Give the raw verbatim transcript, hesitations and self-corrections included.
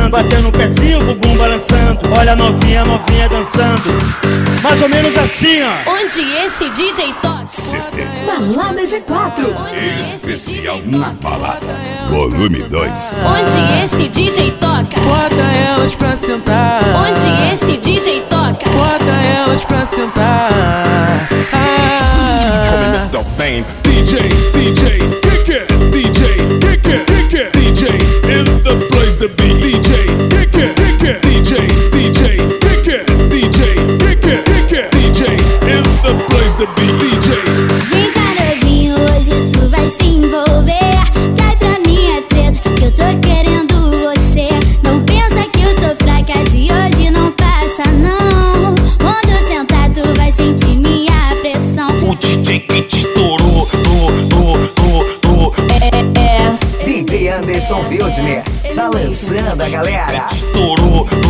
dançando, batendo o pezinho, o bumbum balançando. Olha a novinha, a novinha dançando. Mais ou menos assim, ó. Onde esse D J toca? Balada G quatro. Especial na balada, volume dois. Onde esse D J toca? Bota elas pra sentar. Onde esse D J toca? Bota elas pra sentar. Call me mister Fame. D J, D J, kick it. D J, kick it, kick it. D J in the place to be. D J, kick it, kick it. D J, D J, kick it. D J, kick it, kick it. D J in the place to be. D J. Vem cá, novinho, hoje tu vai se envolver. Cai pra minha treta, que eu tô querendo você. Não pensa que eu sou fraca, de hoje não passa não. Quando sentar tu vai sentir minha pressão. O D J que te estourou, tô, tô, tô, tô. D J Anderson Wildner, balançando a galera. Te estourou,